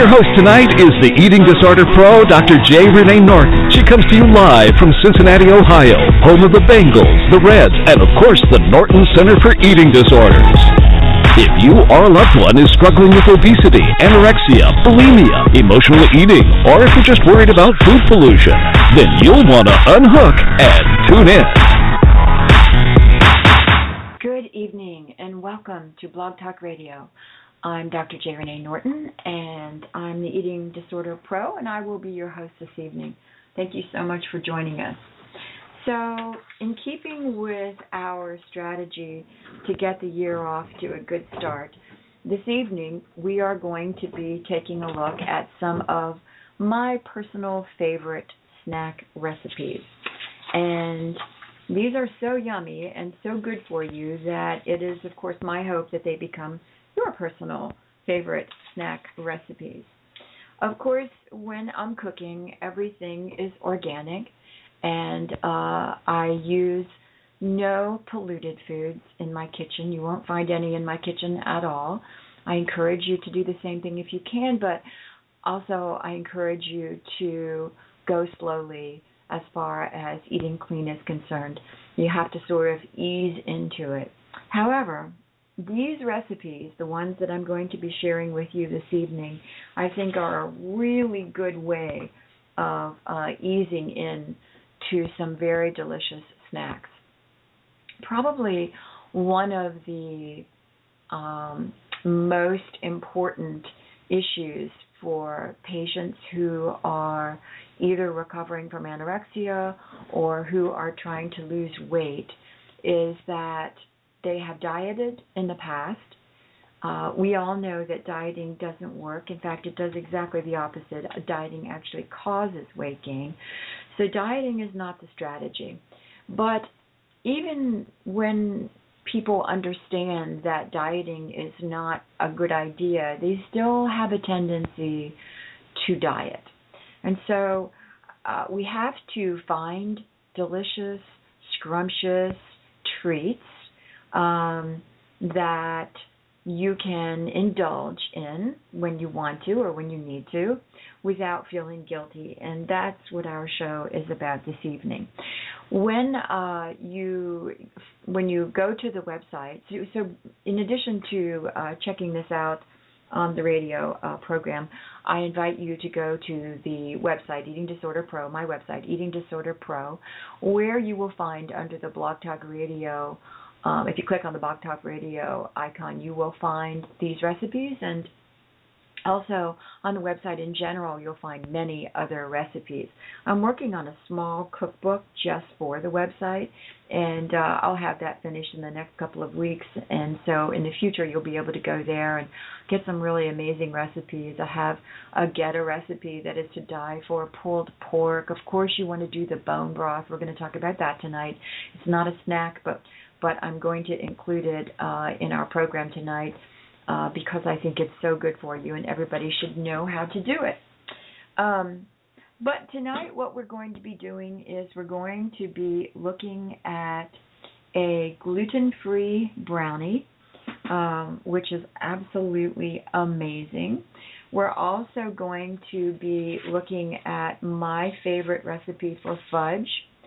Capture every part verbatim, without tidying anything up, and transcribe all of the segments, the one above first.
Your host tonight is the Eating Disorder Pro, Doctor J. Renee Norton. She comes to you live from Cincinnati, Ohio, home of the Bengals, the Reds, and of course the Norton Center for Eating Disorders. If you or a loved one is struggling with obesity, anorexia, bulimia, emotional eating, or if you're just worried about food pollution, then you'll want to unhook and tune in. Good evening and welcome to Blog Talk Radio. I'm Doctor J. Renee Norton, and I'm the Eating Disorder Pro, and I will be your host this evening. Thank you so much for joining us. So, in keeping with our strategy to get the year off to a good start, this evening we are going to be taking a look at some of my personal favorite snack recipes. And these are so yummy and so good for you that it is, of course, my hope that they become your personal favorite snack recipes. Of course, when I'm cooking, everything is organic, and uh, I use no polluted foods in my kitchen. You won't find any in my kitchen at all. I encourage you to do the same thing if you can, but also I encourage you to go slowly as far as eating clean is concerned. You have to sort of ease into it. However, these recipes, the ones that I'm going to be sharing with you this evening, I think are a really good way of uh, easing in to some very delicious snacks. Probably one of the um, most important issues for patients who are either recovering from anorexia or who are trying to lose weight is that they have dieted in the past. Uh, we all know that dieting doesn't work. In fact, it does exactly the opposite. Dieting actually causes weight gain. So dieting is not the strategy. But even when people understand that dieting is not a good idea, they still have a tendency to diet. And so uh, we have to find delicious, scrumptious treats Um, that you can indulge in when you want to or when you need to without feeling guilty. And that's what our show is about this evening. When uh, you when you go to the website, so, so in addition to uh, checking this out on the radio uh, program, I invite you to go to the website, Eating Disorder Pro, my website, Eating Disorder Pro, where you will find under the Blog Talk Radio, Um, if you click on the Blog Talk Radio icon, you will find these recipes, and also on the website in general, you'll find many other recipes. I'm working on a small cookbook just for the website, and uh, I'll have that finished in the next couple of weeks, and so in the future, you'll be able to go there and get some really amazing recipes. I have a Geta recipe that is to die for, pulled pork. Of course, you want to do the bone broth. We're going to talk about that tonight. It's not a snack, but but I'm going to include it uh, in our program tonight uh, because I think it's so good for you and everybody should know how to do it. Um, but tonight what we're going to be doing is we're going to be looking at a gluten-free brownie, um, which is absolutely amazing. We're also going to be looking at my favorite recipe for fudge.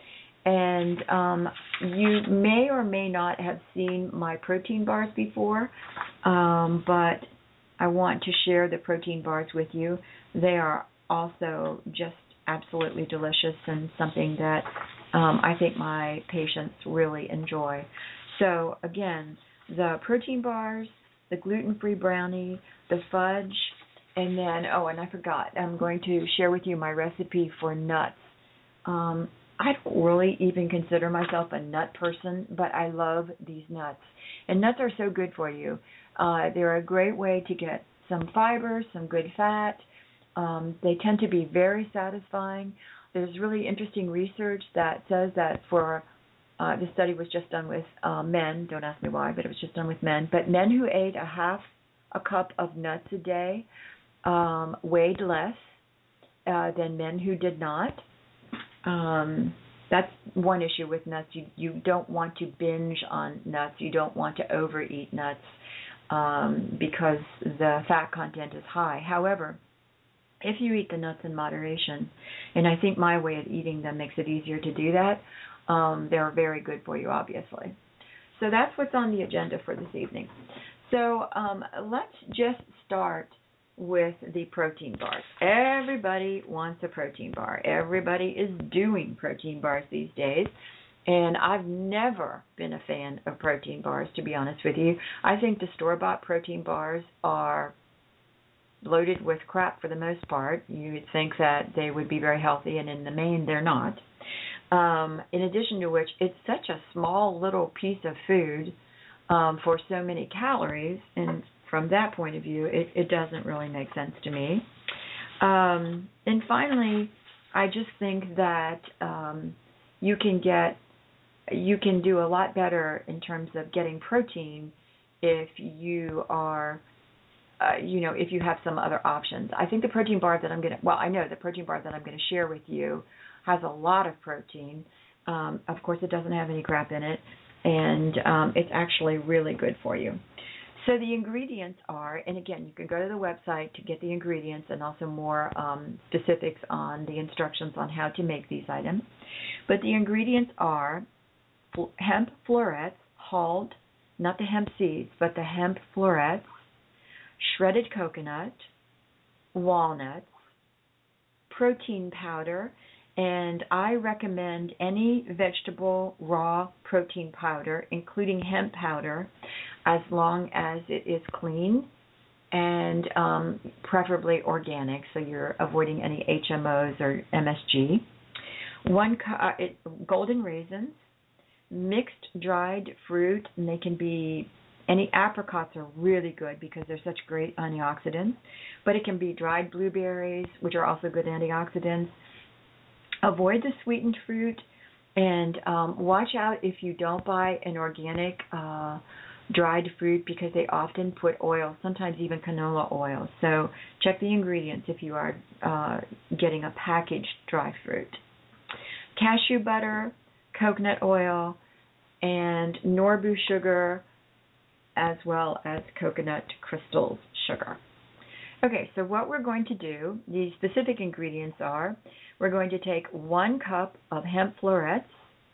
And um, you may or may not have seen my protein bars before, um, but I want to share the protein bars with you. They are also just absolutely delicious and something that um, I think my patients really enjoy. So, again, the protein bars, the gluten-free brownie, the fudge, and then, oh, and I forgot, I'm going to share with you my recipe for nuts. Um, I don't really even consider myself a nut person, but I love these nuts. And nuts are so good for you. Uh, they're a great way to get some fiber, some good fat. Um, they tend to be very satisfying. There's really interesting research that says that for, uh, the study was just done with uh, men, don't ask me why, but it was just done with men, but men who ate a half a cup of nuts a day um, weighed less uh, than men who did not. Um, that's one issue with nuts. You you don't want to binge on nuts. You don't want to overeat nuts um, because the fat content is high. However, if you eat the nuts in moderation, and I think my way of eating them makes it easier to do that, um, they're very good for you, obviously. So that's what's on the agenda for this evening. So um, let's just start with the protein bars. Everybody wants a protein bar. Everybody is doing protein bars these days. And I've never been a fan of protein bars, to be honest with you. I think the store-bought protein bars are loaded with crap for the most part. You would think that they would be very healthy, and in the main, they're not. Um, in addition to which, it's such a small little piece of food um, for so many calories, and from that point of view, it, it doesn't really make sense to me. Um, and finally, I just think that um, you can get you can do a lot better in terms of getting protein if you are, uh, you know, if you have some other options. I think the protein bar that I'm going to, well, I know the protein bar that I'm going to share with you has a lot of protein. Um, of course, it doesn't have any crap in it, and um, it's actually really good for you. So the ingredients are, and again, you can go to the website to get the ingredients and also more um, specifics on the instructions on how to make these items. But the ingredients are hemp florets, hulled, not the hemp seeds, but the hemp florets, shredded coconut, walnuts, protein powder, and I recommend any vegetable raw protein powder, including hemp powder, as long as it is clean and um, preferably organic, so you're avoiding any H M Os or M S G. One uh, it, golden raisins, mixed dried fruit, and they can be, any apricots are really good because they're such great antioxidants, but it can be dried blueberries, which are also good antioxidants. Avoid the sweetened fruit, and um, watch out if you don't buy an organic uh, dried fruit because they often put oil, sometimes even canola oil. So check the ingredients if you are uh, getting a packaged dry fruit. Cashew butter, coconut oil, and Norbu sugar, as well as coconut crystals sugar. Okay, so what we're going to do, the specific ingredients are, we're going to take one cup of hemp florets,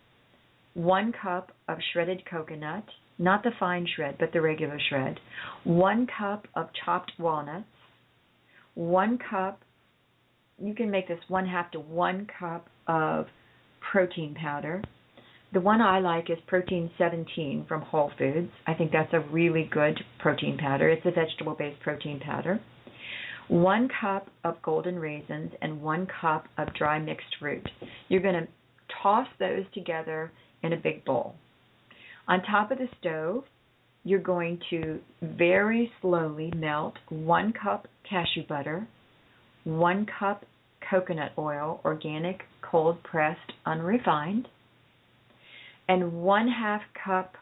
one cup of shredded coconut, not the fine shred, but the regular shred, one cup of chopped walnuts, one cup, you can make this one half to one cup of protein powder. The one I like is Protein seventeen from Whole Foods. I think that's a really good protein powder. It's a vegetable-based protein powder. One cup of golden raisins and one cup of dry mixed fruit. You're going to toss those together in a big bowl. On top of the stove, you're going to very slowly melt one cup cashew butter, one cup coconut oil, organic, cold-pressed, unrefined, and one half cup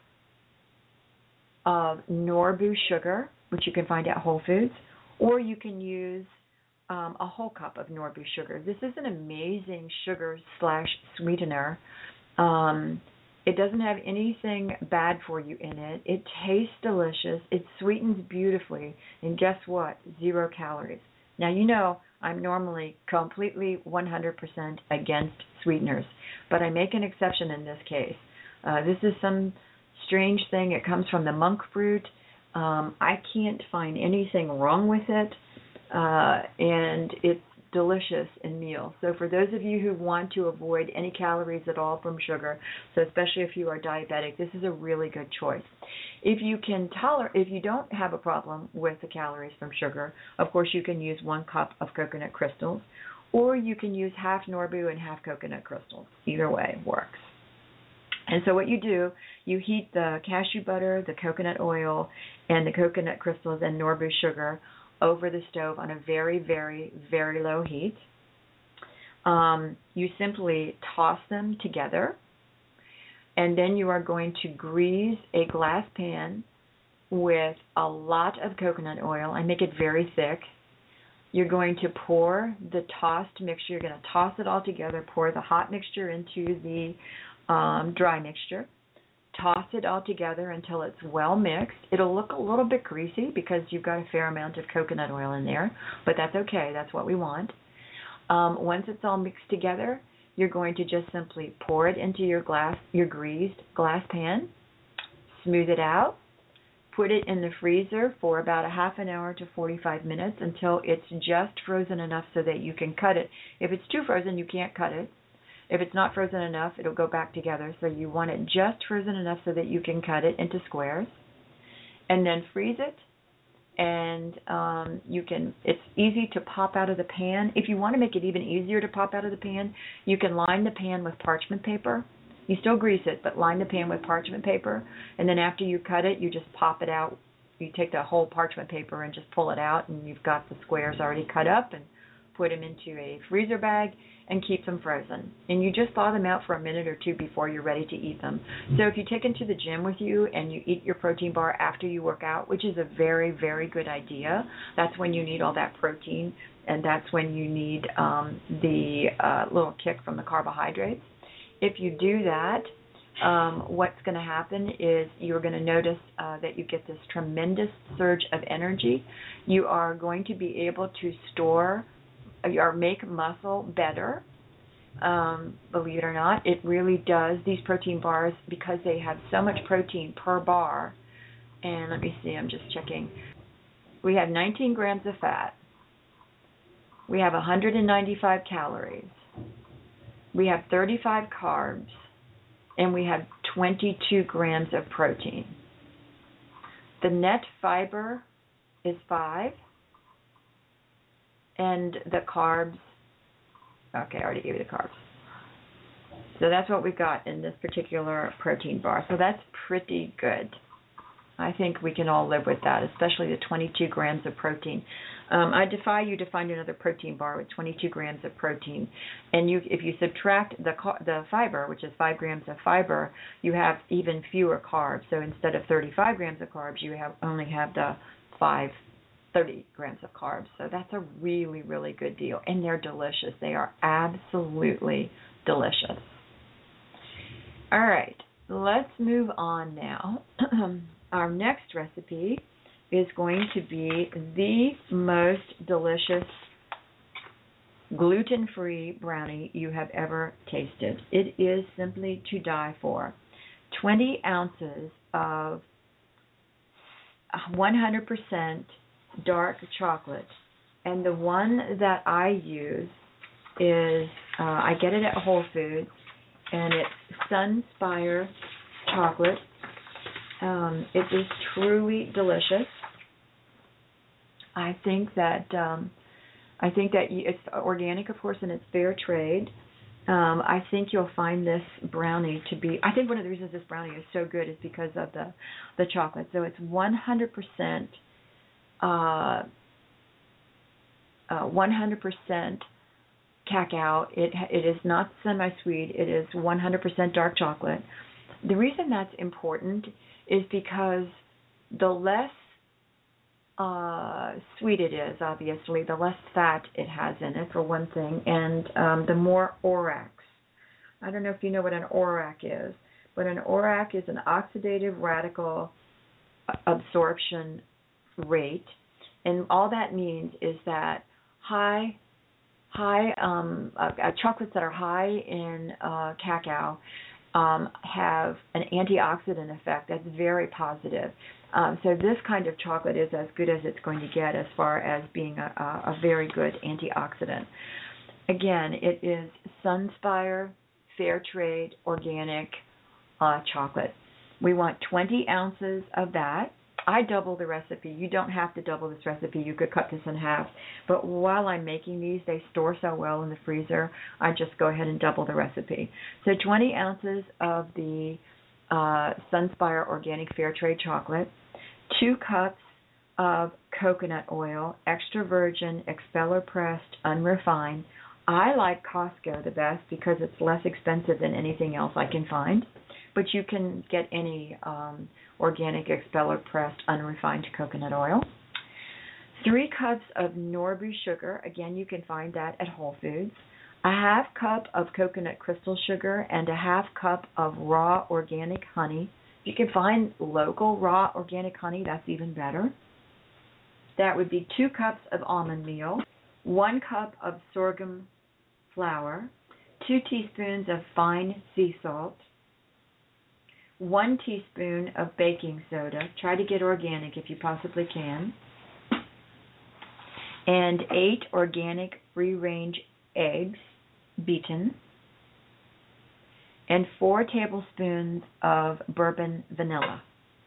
of Norbu sugar, which you can find at Whole Foods, or you can use um, a whole cup of Norbu sugar. This is an amazing sugar slash sweetener. Um, it doesn't have anything bad for you in it. It tastes delicious. It sweetens beautifully. And guess what? Zero calories. Now, you know, I'm normally completely one hundred percent against sweeteners, but I make an exception in this case. Uh, this is some strange thing. It comes from the monk fruit. Um, I can't find anything wrong with it, uh, and it's delicious in meals. So for those of you who want to avoid any calories at all from sugar, so especially if you are diabetic, this is a really good choice. If you can tolerate, if you don't have a problem with the calories from sugar, of course you can use one cup of coconut crystals, or you can use half Norbu and half coconut crystals. Either way works. And so what you do, you heat the cashew butter, the coconut oil, and the coconut crystals and Norbu sugar over the stove on a very, very, very low heat. Um, you simply toss them together, and then you are going to grease a glass pan with a lot of coconut oil and make it very thick. You're going to pour the tossed mixture. You're going to toss it all together, pour the hot mixture into the Um, dry mixture, toss it all together until it's well mixed. It'll look a little bit greasy because you've got a fair amount of coconut oil in there, but that's okay. That's what we want. Um, once it's all mixed together, you're going to just simply pour it into your glass, your greased glass pan, smooth it out, put it in the freezer for about a half an hour to forty-five minutes until it's just frozen enough so that you can cut it. If it's too frozen, you can't cut it. If it's not frozen enough, it'll go back together. So you want it just frozen enough so that you can cut it into squares. And then freeze it. And um, you can. It's easy to pop out of the pan. If you want to make it even easier to pop out of the pan, you can line the pan with parchment paper. You still grease it, but line the pan with parchment paper. And then after you cut it, you just pop it out. You take the whole parchment paper and just pull it out, and you've got the squares already cut up, and put them into a freezer bag and keep them frozen. And you just thaw them out for a minute or two before you're ready to eat them. So if you take them to the gym with you and you eat your protein bar after you work out, which is a very, very good idea, that's when you need all that protein, and that's when you need um, the uh, little kick from the carbohydrates. If you do that, um, what's going to happen is you're going to notice uh, that you get this tremendous surge of energy. You are going to be able to store or make muscle better. Um, believe it or not, it really does. These protein bars, because they have so much protein per bar, and let me see, I'm just checking. We have nineteen grams of fat. We have one hundred ninety-five calories. We have thirty-five carbs, and we have twenty-two grams of protein. The net fiber is five. And the carbs, okay, I already gave you the carbs. So that's what we've got in this particular protein bar. So that's pretty good. I think we can all live with that, especially the twenty-two grams of protein. Um, I defy you to find another protein bar with twenty-two grams of protein. And you, if you subtract the the fiber, which is five grams of fiber, you have even fewer carbs. So instead of thirty-five grams of carbs, you have only have the five thirty grams of carbs. So that's a really, really good deal. And they're delicious. They are absolutely delicious. All right, let's move on now. Our next recipe is going to be the most delicious gluten-free brownie you have ever tasted. It is simply to die for. twenty ounces of one hundred percent dark chocolate, and the one that I use is uh, I get it at Whole Foods, and it's Sunspire chocolate. Um, it is truly delicious. I think that um, I think that it's organic, of course, and it's fair trade. Um, I think you'll find this brownie to be. I think one of the reasons this brownie is so good is because of the the chocolate. So it's one hundred percent. Uh, uh, one hundred percent cacao. It it is not semi-sweet. It is one hundred percent dark chocolate. The reason that's important is because the less uh, sweet it is, obviously, the less fat it has in it, for one thing, and um, the more ORAC. I don't know if you know what an ORAC is, but an ORAC is an oxidative radical absorption rate, and all that means is that high, high um, uh, uh, chocolates that are high in uh, cacao um, have an antioxidant effect that's very positive. Um, so this kind of chocolate is as good as it's going to get as far as being a, a, a very good antioxidant. Again, it is Sunspire fair trade organic uh, chocolate. We want twenty ounces of that. I double the recipe. You don't have to double this recipe. You could cut this in half. But while I'm making these, they store so well in the freezer, I just go ahead and double the recipe. So twenty ounces of the uh, Sunspire Organic Fair Trade chocolate, two cups of coconut oil, extra virgin, expeller pressed, unrefined. I like Costco the best because it's less expensive than anything else I can find. But you can get any um, organic expeller pressed unrefined coconut oil. Three cups of Norbu sugar. Again, you can find that at Whole Foods. A half cup of coconut crystal sugar and a half cup of raw organic honey. you can find local raw organic honey, that's even better. That would be two cups of almond meal, one cup of sorghum flour, two teaspoons of fine sea salt, one teaspoon of baking soda. Try to get organic if you possibly can. And eight organic free-range eggs, beaten. And four tablespoons of bourbon vanilla.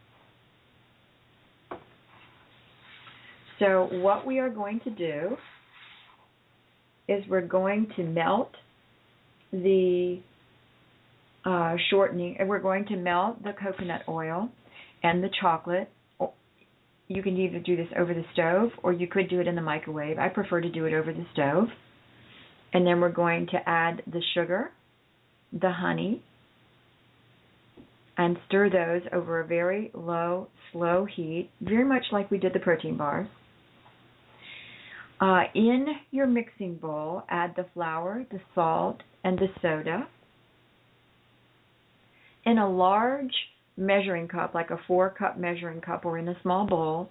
So what we are going to do is we're going to melt the uh, shortening, and we're going to melt the coconut oil and the chocolate. You can either do this over the stove or you could do it in the microwave. I prefer to do it over the stove. And then we're going to add the sugar, the honey, and stir those over a very low, slow heat, very much like we did the protein bars. Uh, in your mixing bowl, add the flour, the salt, and the soda. In a large measuring cup, like a four-cup measuring cup, or in a small bowl,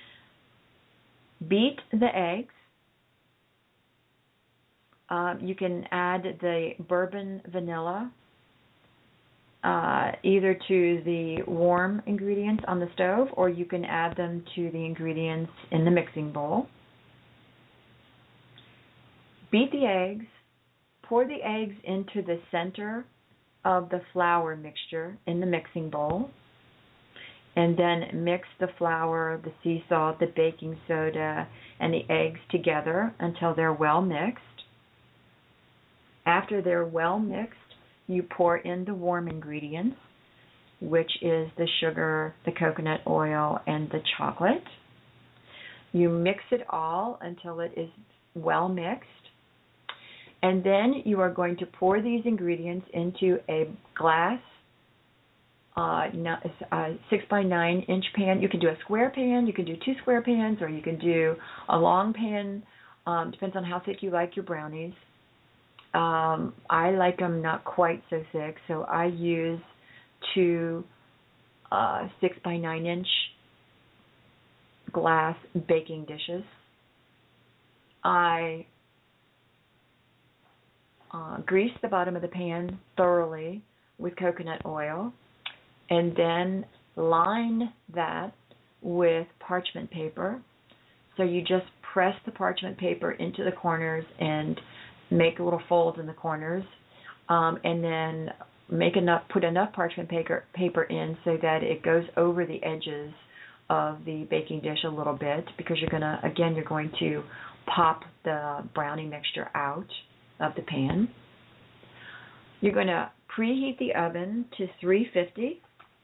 beat the eggs. Uh, you can add the bourbon vanilla uh, either to the warm ingredients on the stove, or you can add them to the ingredients in the mixing bowl. Beat the eggs, pour the eggs into the center of the flour mixture in the mixing bowl, and then mix the flour, the sea salt, the baking soda, and the eggs together until they're well mixed. After they're well mixed, you pour in the warm ingredients, which is the sugar, the coconut oil, and the chocolate. You mix it all until it is well mixed. And then you are going to pour these ingredients into a glass uh, uh, six by nine inch pan. You can do a square pan, you can do two square pans, or you can do a long pan. Um, depends on how thick you like your brownies. Um, I like them not quite so thick, so I use two uh, six by nine inch glass baking dishes. I Uh, grease the bottom of the pan thoroughly with coconut oil, and then line that with parchment paper. So you just press the parchment paper into the corners and make little folds in the corners, um, and then make enough, put enough parchment paper paper in so that it goes over the edges of the baking dish a little bit, because you're gonna, again, you're going to pop the brownie mixture out of the pan. You're going to preheat the oven to three fifty,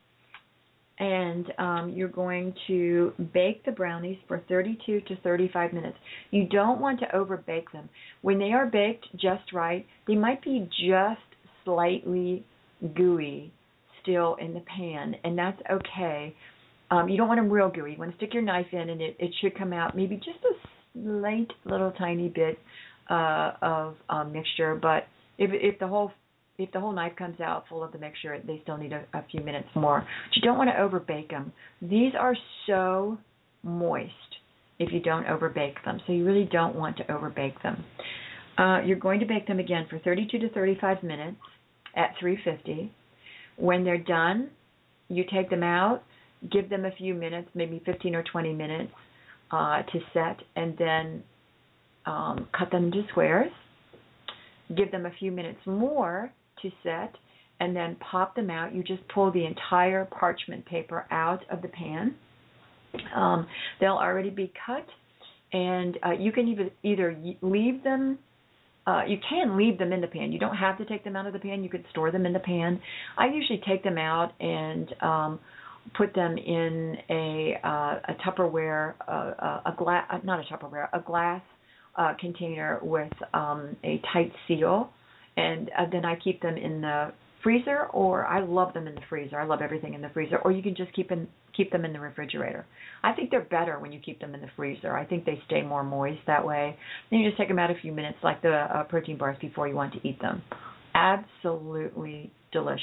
and um, you're going to bake the brownies for thirty-two to thirty-five minutes. You don't want to over bake them. When they are baked just right, they might be just slightly gooey still in the pan, and that's okay. Um, you don't want them real gooey. You want to stick your knife in, and it, it should come out maybe just a slight little tiny bit uh, of um, mixture, but if, if the whole If the whole knife comes out full of the mixture, they still need a, a few minutes more. But you don't want to over-bake them. These are so moist if you don't over-bake them, so you really don't want to over-bake them. Uh, you're going to bake them again for thirty-two to thirty-five minutes at three fifty. When they're done, you take them out, give them a few minutes, maybe fifteen or twenty minutes uh, to set, and then um, cut them into squares. Give them a few minutes more to set, and then pop them out. You just pull the entire parchment paper out of the pan. Um, they'll already be cut, and uh, you can either, either leave them, uh, you can leave them in the pan. You don't have to take them out of the pan. You could store them in the pan. I usually take them out and um, put them in a, uh, a Tupperware, uh, a glass, not a Tupperware, a glass uh, container with um, a tight seal, and uh, then I keep them in the freezer, or I love them in the freezer. I love everything in the freezer, or you can just keep in, keep them in the refrigerator. I think they're better when you keep them in the freezer. I think they stay more moist that way. Then you just take them out a few minutes, like the uh, protein bars, before you want to eat them. Absolutely delicious.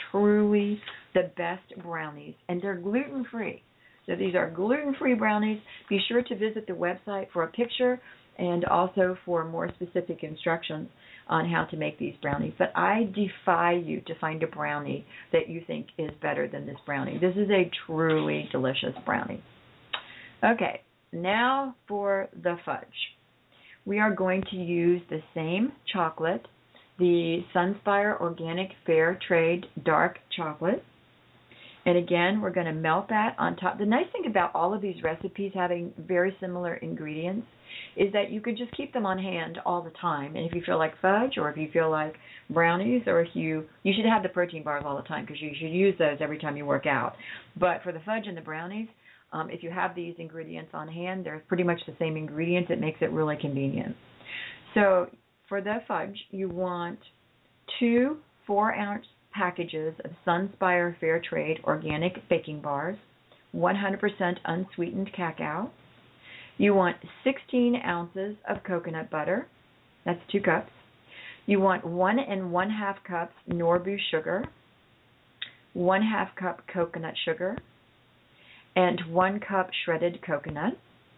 truly the best brownies, and they're gluten-free. So these are gluten-free brownies. Be sure to visit the website for a picture and also for more specific instructions on how to make these brownies. But I defy you to find a brownie that you think is better than this brownie. This is a truly delicious brownie. Okay, now for the fudge. We are going to use the same chocolate, the Sunspire Organic Fair Trade Dark Chocolate. And again, we're going to melt that on top. The nice thing about all of these recipes having very similar ingredients is that you could just keep them on hand all the time. And if you feel like fudge, or if you feel like brownies, or if you, you should have the protein bars all the time because you should use those every time you work out. But for the fudge and the brownies, um, if you have these ingredients on hand, they're pretty much the same ingredients. It makes it really convenient. So for the fudge, you want two four-ounce packages of Sunspire Fair Trade Organic Baking Bars, one hundred percent unsweetened cacao. You want sixteen ounces of coconut butter. That's two cups. You want one and one half cups Norbu sugar, one half cup coconut sugar, and one cup shredded coconut.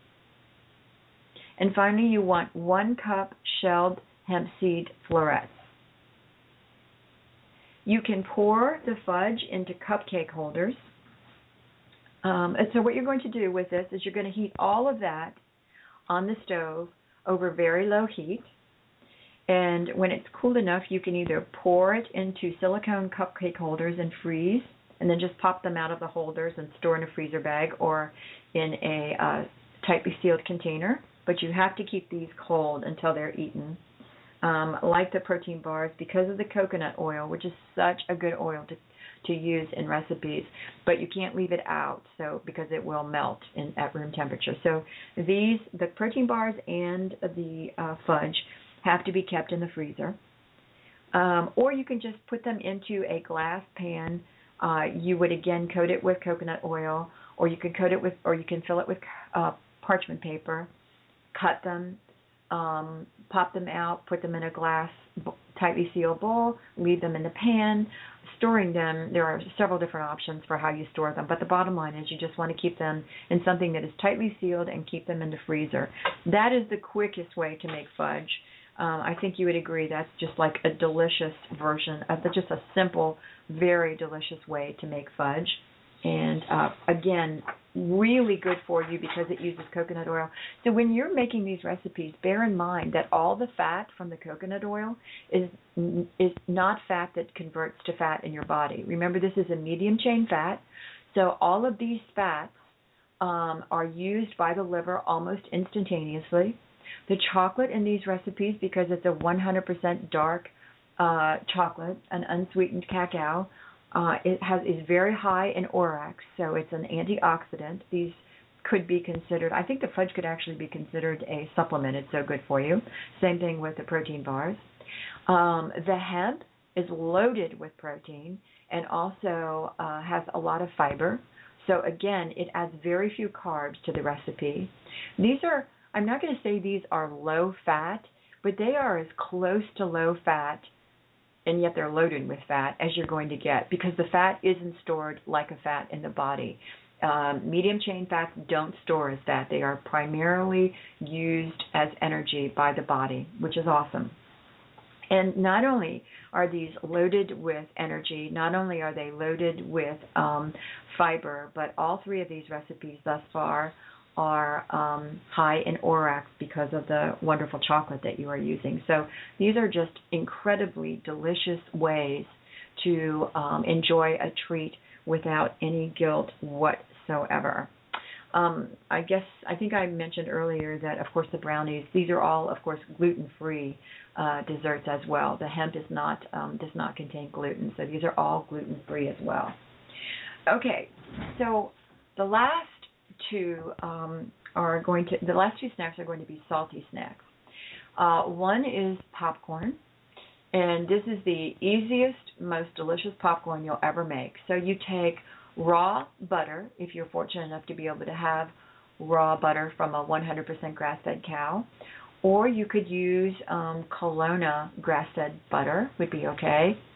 And finally, you want one cup shelled hemp seed florets. You can pour the fudge into cupcake holders. Um, and so what you're going to do with this is you're going to heat all of that on the stove over very low heat. And when it's cool enough, you can either pour it into silicone cupcake holders and freeze, and then just pop them out of the holders and store in a freezer bag or in a uh, tightly sealed container. But you have to keep these cold until they're eaten. Um, like the protein bars, because of the coconut oil, which is such a good oil to to use in recipes, but you can't leave it out, so because it will melt in, at room temperature. So these, the protein bars and the uh, fudge, have to be kept in the freezer. Um, or you can just put them into a glass pan. Uh, you would again coat it with coconut oil, or you can coat it with, or you can fill it with uh, parchment paper. Cut them. Um, pop them out, put them in a glass tightly sealed bowl, leave them in the pan. Storing them, there are several different options for how you store them, but the bottom line is you just want to keep them in something that is tightly sealed and keep them in the freezer. That is the quickest way to make fudge. Um, I think you would agree that's just like a delicious version of the, just a simple, very delicious way to make fudge. And uh, again, really good for you because it uses coconut oil. So when you're making these recipes, bear in mind that all the fat from the coconut oil is is not fat that converts to fat in your body. Remember, this is a medium chain fat, so all of these fats um, are used by the liver almost instantaneously. The chocolate in these recipes, because it's a one hundred percent dark uh, chocolate, an unsweetened cacao, Uh, it has is very high in Orax, so it's an antioxidant. These could be considered, I think the fudge could actually be considered a supplement. It's so good for you. Same thing with the protein bars. Um, the hemp is loaded with protein and also uh, has a lot of fiber. So again, it adds very few carbs to the recipe. These are, I'm not going to say these are low fat, but they are as close to low fat, and yet they're loaded with fat as you're going to get, because the fat isn't stored like a fat in the body. Um, medium chain fats don't store as fat. They are primarily used as energy by the body, which is awesome. And not only are these loaded with energy, not only are they loaded with um, fiber, but all three of these recipes thus far are um, high in Orax because of the wonderful chocolate that you are using. So these are just incredibly delicious ways to um, enjoy a treat without any guilt whatsoever. Um, I guess, I think I mentioned earlier that, of course, the brownies, these are all, of course, gluten-free uh, desserts as well. The hemp is not, um, does not contain gluten, so these are all gluten-free as well. Okay, so the last two um, are going to, the last two snacks are going to be salty snacks. Uh, one is popcorn, and this is the easiest, most delicious popcorn you'll ever make. So you take raw butter, if you're fortunate enough to be able to have raw butter from a one hundred percent grass-fed cow, or you could use um, Kalona grass-fed butter, would be okay,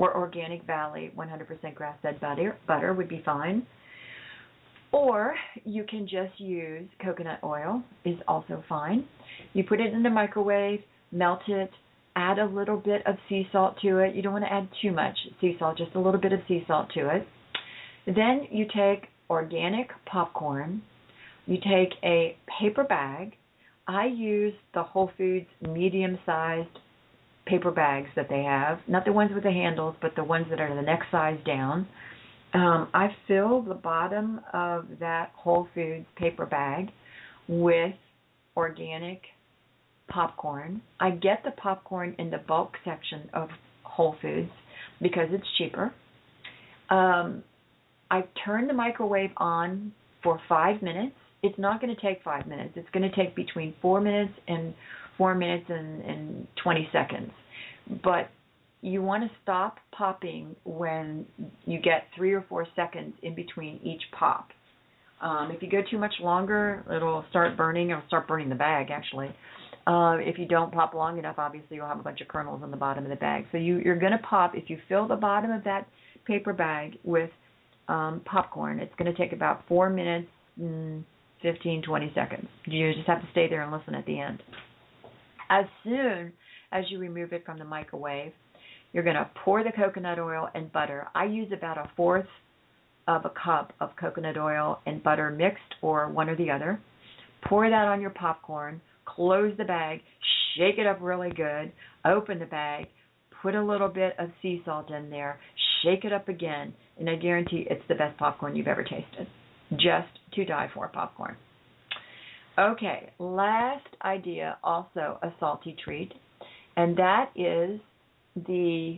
or Organic Valley one hundred percent grass-fed butter, butter would be fine. Or you can just use coconut oil, is also fine. You put it in the microwave, melt it, add a little bit of sea salt to it. You don't want to add too much sea salt, just a little bit of sea salt to it. Then you take organic popcorn. You take a paper bag. I use the Whole Foods medium-sized paper bags that they have, not the ones with the handles, but the ones that are the next size down. Um, I fill the bottom of that Whole Foods paper bag with organic popcorn. I get the popcorn in the bulk section of Whole Foods because it's cheaper. Um, I turn the microwave on for five minutes. It's not going to take five minutes. It's going to take between four minutes and four minutes and, and twenty seconds. But you want to stop popping when you get three or four seconds in between each pop. Um, if you go too much longer, it'll start burning. It'll start burning the bag, actually. Uh, if you don't pop long enough, obviously you'll have a bunch of kernels on the bottom of the bag. So you, you're going to pop, if you fill the bottom of that paper bag with um, popcorn, it's going to take about four minutes, mm, fifteen, twenty seconds. You just have to stay there and listen at the end. As soon as you remove it from the microwave, you're going to pour the coconut oil and butter. I use about a fourth of a cup of coconut oil and butter mixed, or one or the other. Pour that on your popcorn, close the bag, shake it up really good, open the bag, put a little bit of sea salt in there, shake it up again, and I guarantee it's the best popcorn you've ever tasted. Just to die for popcorn. Okay, last idea, also a salty treat, and that is the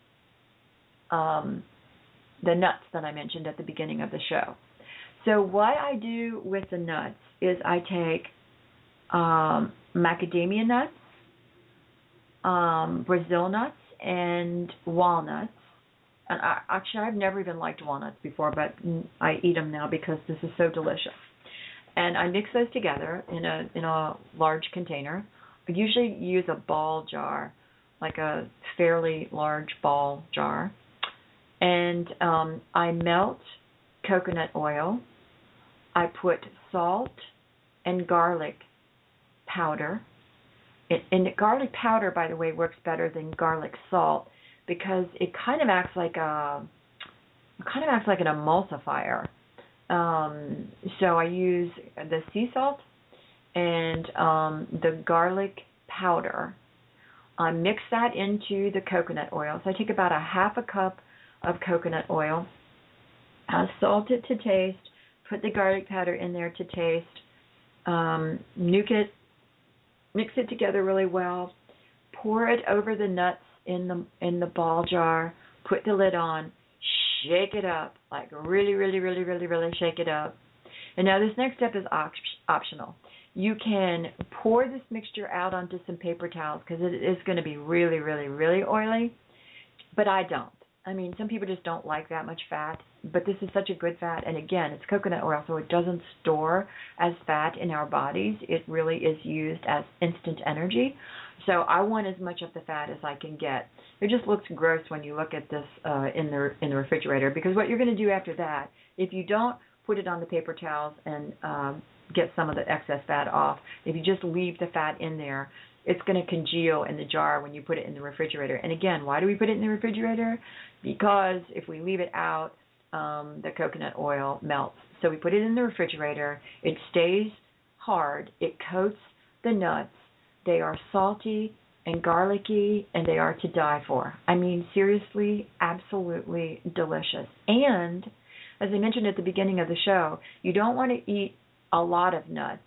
um, the nuts that I mentioned at the beginning of the show. So what I do with the nuts is I take um, macadamia nuts, um, Brazil nuts, and walnuts. And I, actually, I've never even liked walnuts before, but I eat them now because this is so delicious. And I mix those together in a in a large container. I usually use a ball jar, like a fairly large ball jar. And um, I melt coconut oil. I put salt and garlic powder. It, and garlic powder, by the way, works better than garlic salt because it kind of acts like a kind of acts like an emulsifier. Um, so I use the sea salt and um, the garlic powder. I mix that into the coconut oil. So I take about a half a cup of coconut oil, I salt it to taste, put the garlic powder in there to taste, um, nuke it, mix it together really well, pour it over the nuts in the in the ball jar, put the lid on, shake it up, like really, really, really, really, really shake it up. And now this next step is op- optional. You can pour this mixture out onto some paper towels because it is going to be really, really, really oily, but I don't. I mean, some people just don't like that much fat, but this is such a good fat. And again, it's coconut oil, so it doesn't store as fat in our bodies. It really is used as instant energy. So I want as much of the fat as I can get. It just looks gross when you look at this uh, in the in the refrigerator, because what you're going to do after that, if you don't put it on the paper towels and um, get some of the excess fat off, if you just leave the fat in there, it's going to congeal in the jar when you put it in the refrigerator. And again, why do we put it in the refrigerator? Because if we leave it out, um, the coconut oil melts. So we put it in the refrigerator. It stays hard. It coats the nuts. They are salty and garlicky, and they are to die for. I mean, seriously, absolutely delicious. And as I mentioned at the beginning of the show, you don't want to eat a lot of nuts.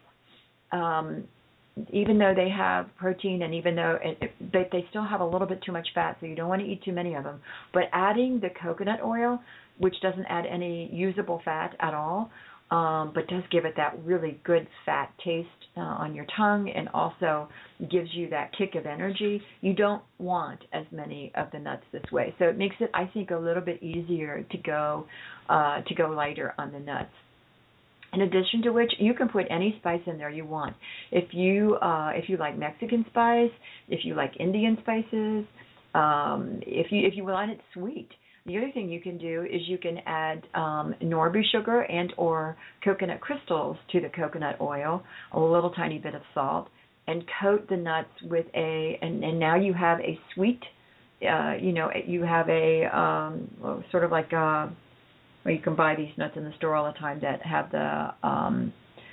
Um, even though they have protein and even though it, it, they, they still have a little bit too much fat, so you don't want to eat too many of them. But adding the coconut oil, which doesn't add any usable fat at all, um, but does give it that really good fat taste uh, on your tongue and also gives you that kick of energy, you don't want as many of the nuts this way. So it makes it, I think, a little bit easier to go uh, to go lighter on the nuts. In addition to which, you can put any spice in there you want. If you uh, if you like Mexican spice, if you like Indian spices, Um, if you if you want it sweet, the other thing you can do is you can add um, Norbu sugar and or coconut crystals to the coconut oil, a little tiny bit of salt, and coat the nuts with a, and, and now you have a sweet, uh, you know, you have a um, well, sort of like a, well, you can buy these nuts in the store all the time that have the um,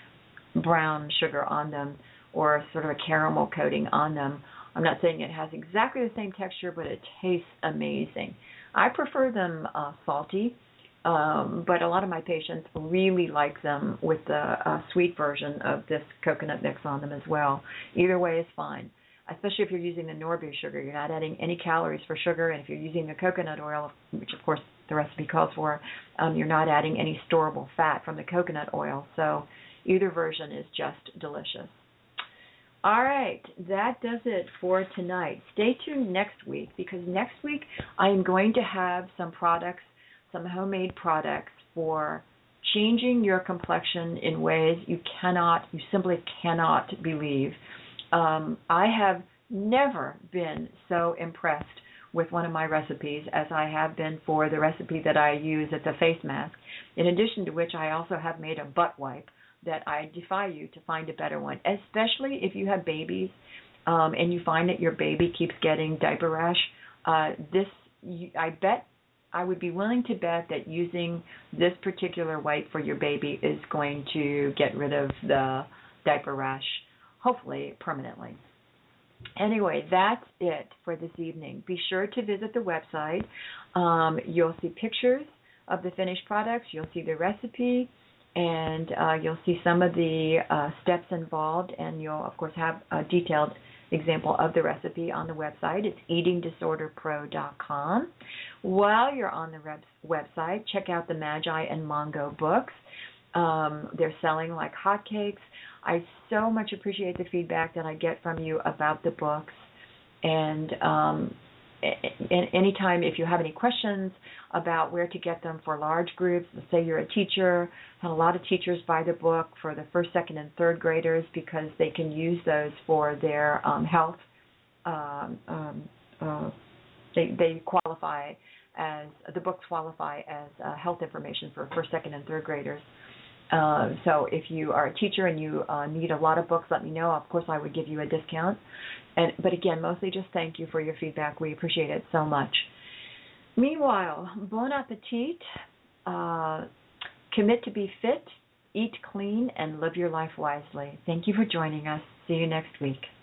brown sugar on them or sort of a caramel coating on them. I'm not saying it has exactly the same texture, but it tastes amazing. I prefer them uh, salty, um, but a lot of my patients really like them with the uh, sweet version of this coconut mix on them as well. Either way is fine, especially if you're using the Norbu sugar. You're not adding any calories for sugar, and if you're using the coconut oil, which of course the recipe calls for, um, you're not adding any storable fat from the coconut oil. So either version is just delicious. All right, that does it for tonight. Stay tuned next week, because next week I am going to have some products, some homemade products for changing your complexion in ways you cannot, you simply cannot believe. Um, I have never been so impressed with one of my recipes as I have been for the recipe that I use as a face mask, in addition to which I also have made a butt wipe that I defy you to find a better one, especially if you have babies um, and you find that your baby keeps getting diaper rash. Uh, this, you, I bet, I would be willing to bet that using this particular wipe for your baby is going to get rid of the diaper rash, hopefully permanently. Anyway, that's it for this evening. Be sure to visit the website. Um, you'll see pictures of the finished products. You'll see the recipe. And uh, you'll see some of the uh, steps involved, and you'll, of course, have a detailed example of the recipe on the website. It's eating disorder pro dot com. While you're on the rep- website, check out the Magi and Mongo books. Um, they're selling like hotcakes. I so much appreciate the feedback that I get from you about the books. And um, and anytime if you have any questions about where to get them for large groups, let's say you're a teacher, and a lot of teachers buy the book for the first, second, and third graders because they can use those for their um, health. Um, um, uh, they, they qualify as, the books qualify as uh, health information for first, second, and third graders. Uh, so if you are a teacher and you uh, need a lot of books, let me know. Of course, I would give you a discount. And but again, mostly just thank you for your feedback. We appreciate it so much. Meanwhile, bon appetit. Uh, commit to be fit, eat clean, and live your life wisely. Thank you for joining us. See you next week.